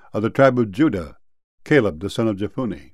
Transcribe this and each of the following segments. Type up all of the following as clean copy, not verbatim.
Of the tribe of Judah, Caleb the son of Jephunneh.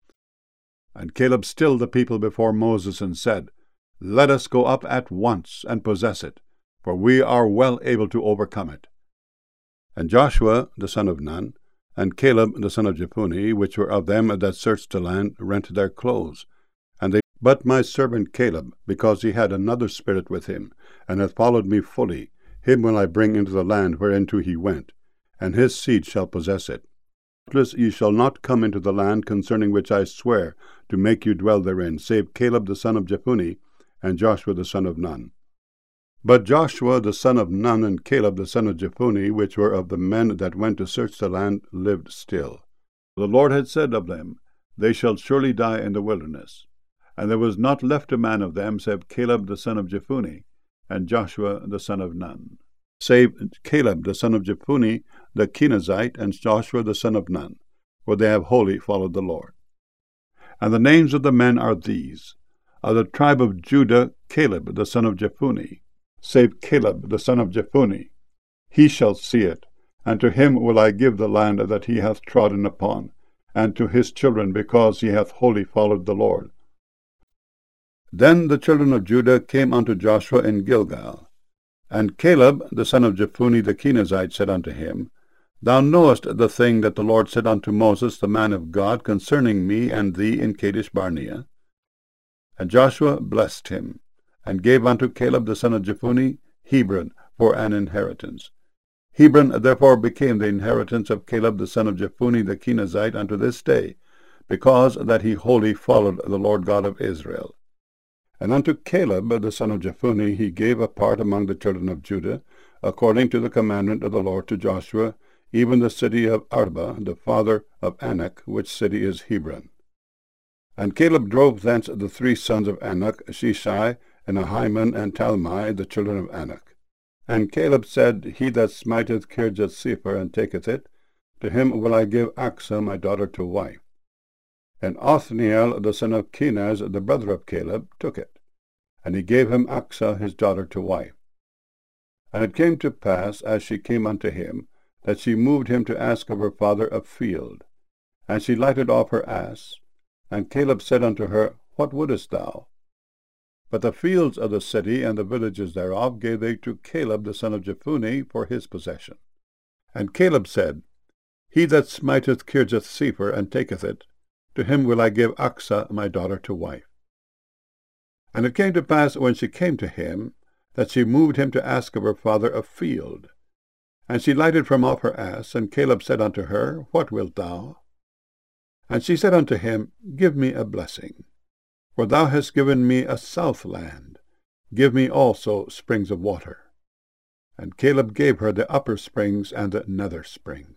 And Caleb stilled the people before Moses, and said, Let us go up at once and possess it, for we are well able to overcome it. And Joshua the son of Nun, and Caleb the son of Jephunneh, which were of them that searched the land, rent their clothes. But my servant Caleb, because he had another spirit with him, and hath followed me fully, him will I bring into the land whereinto he went, and his seed shall possess it. Doubtless ye shall not come into the land concerning which I swear to make you dwell therein, save Caleb the son of Jephunneh, and Joshua the son of Nun. But Joshua the son of Nun and Caleb the son of Jephunneh, which were of the men that went to search the land, lived still. The Lord had said of them, They shall surely die in the wilderness. And there was not left a man of them, save Caleb the son of Jephunneh, and Joshua the son of Nun. Save Caleb the son of Jephunneh the Kenizzite, and Joshua the son of Nun, for they have wholly followed the Lord. And the names of the men are these: of the tribe of Judah, Caleb the son of Jephunneh, save Caleb the son of Jephunneh. He shall see it, and to him will I give the land that he hath trodden upon, and to his children, because he hath wholly followed the Lord. Then the children of Judah came unto Joshua in Gilgal. And Caleb the son of Jephunneh the Kenizzite said unto him, Thou knowest the thing that the Lord said unto Moses the man of God concerning me and thee in Kadesh Barnea. And Joshua blessed him, and gave unto Caleb the son of Jephunneh Hebron for an inheritance. Hebron therefore became the inheritance of Caleb the son of Jephunneh the Kenizzite unto this day, because that he wholly followed the Lord God of Israel. And unto Caleb the son of Jephunneh he gave a part among the children of Judah, according to the commandment of the Lord to Joshua, even the city of Arba, the father of Anak, which city is Hebron. And Caleb drove thence the 3 sons of Anak, Sheshai, and Ahiman, and Talmai, the children of Anak. And Caleb said, He that smiteth Kirjath-sepher, and taketh it, to him will I give Achsah my daughter to wife. And Othniel the son of Kenaz, the brother of Caleb, took it, and he gave him Achsah his daughter to wife. And it came to pass, as she came unto him, that she moved him to ask of her father a field. And she lighted off her ass, and Caleb said unto her, What wouldest thou? But the fields of the city and the villages thereof gave they to Caleb the son of Jephunneh for his possession. And Caleb said, He that smiteth Kirjath-sepher, and taketh it, to him will I give Achsah my daughter to wife. And it came to pass, when she came to him, that she moved him to ask of her father a field. And she lighted from off her ass, and Caleb said unto her, What wilt thou? And she said unto him, Give me a blessing, for thou hast given me a south land. Give me also springs of water. And Caleb gave her the upper springs and the nether springs.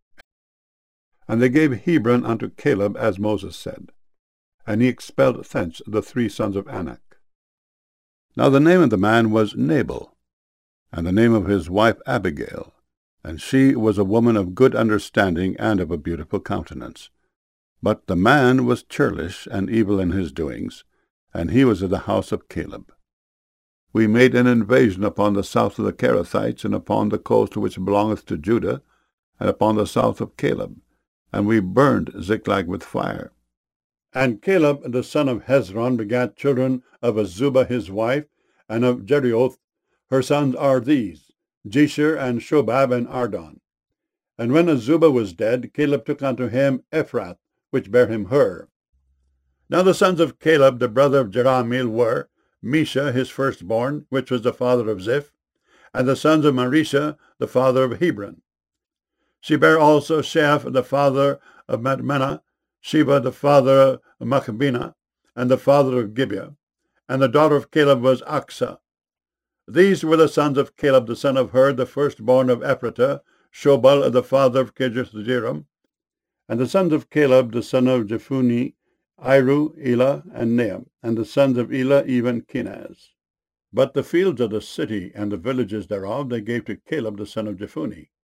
And they gave Hebron unto Caleb, as Moses said. And he expelled thence the 3 sons of Anak. Now the name of the man was Nabal, and the name of his wife Abigail, and she was a woman of good understanding and of a beautiful countenance. But the man was churlish and evil in his doings, and he was of the house of Caleb. We made an invasion upon the south of the Kerethites, and upon the coast which belongeth to Judah, and upon the south of Caleb, and we burned Ziklag with fire. And Caleb the son of Hezron begat children of Azubah his wife, and of Jerioth. Her sons are these, Jesher, and Shobab, and Ardon. And when Azubah was dead, Caleb took unto him Ephrath, which bare him Hur. Now the sons of Caleb the brother of Jerahmeel were, Mesha his firstborn, which was the father of Ziph, and the sons of Marisha, the father of Hebron. She bare also Sheaph, the father of Madmenah, Sheba, the father of Machabena, and the father of Gibeah. And the daughter of Caleb was Achsah. These were the sons of Caleb, the son of Hur, the firstborn of Ephratah, Shobal, the father of Kirjath-jearim. And the sons of Caleb, the son of Jephunneh, Iru, Elah, and Neam. And the sons of Elah, even Kenaz. But the fields of the city and the villages thereof they gave to Caleb, the son of Jephunneh.